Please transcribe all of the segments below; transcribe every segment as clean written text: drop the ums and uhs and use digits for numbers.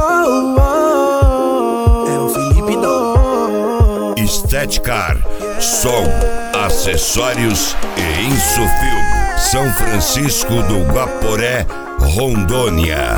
É o Felipe Dom. Estética, som, acessórios e Insufilme, São Francisco do Guaporé, Rondônia.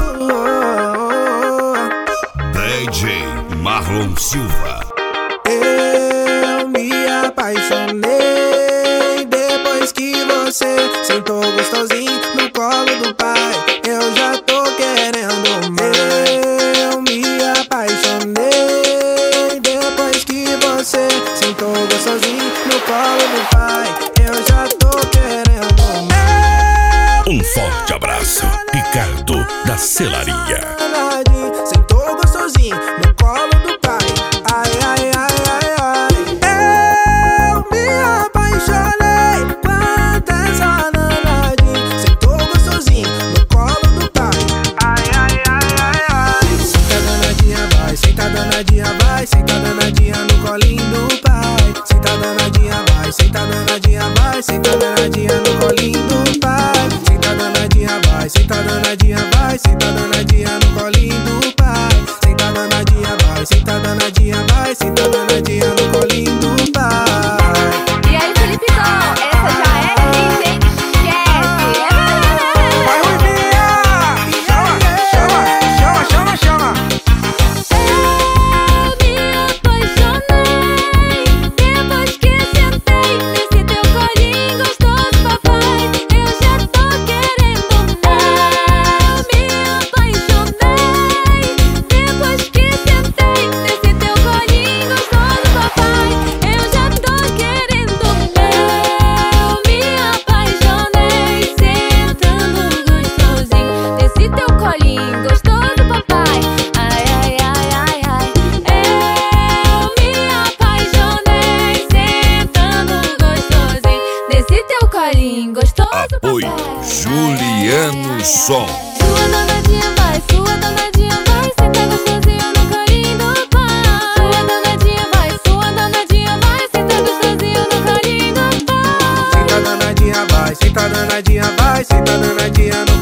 DJ Marlon Silva. Eu me apaixonei depois que você sentou gostosinho no colo do pai. Eu já tô querendo mais. Eu me apaixonei depois que você sentou gostosinho no colo do pai. Eu já tô querendo mais. Um forte abraço, Ricardo da Celaria. Sentou gostosinho no colo do pai. Ai, ai, ai, ai, ai. Eu me apaixonei quando essa danadinha sentou gostosinho no colo do pai. Ai, ai, ai, ai, ai. Senta danadinha, vai. Senta danadinha, vai. Senta danadinha no colinho do pai. Senta danadinha, vai. Senta danadinha, vai. Senta danadinha no colinho do pai. Senta danadinha, vai. Senta danadinha, vai. Senta danadinha no colinho do pai. Senta danadinha, vai. Senta danadinha, vai. Senta danadinha no colinho do pai. E aí, Felipe Dom, essa já é hit, hein? Esquece! Vai, Ruivinha! Chama, chama, chama, chama, chama. Eu me apaixonei depois que sentei nesse teu colinho gostoso, papai. Eu já tô querendo mais. Eu me apaixonei depois que sentei nesse teu colinho gostoso, papai. Eu já tô querendo mais. Eu me apaixonei sentando gostosinho nesse teu colinho gostoso, papai. Ai, ai, ai, ai, ai. Eu me apaixonei sentando gostosinho nesse teu colinho gostoso, Apoio papai. Juliano Som. Sua danadinha vai, senta gostosinho no colinho do pai. Sua danadinha vai, senta gostosinho no colinho do pai. Senta danadinha, vai. Senta danadinha, vai. Senta danadinha no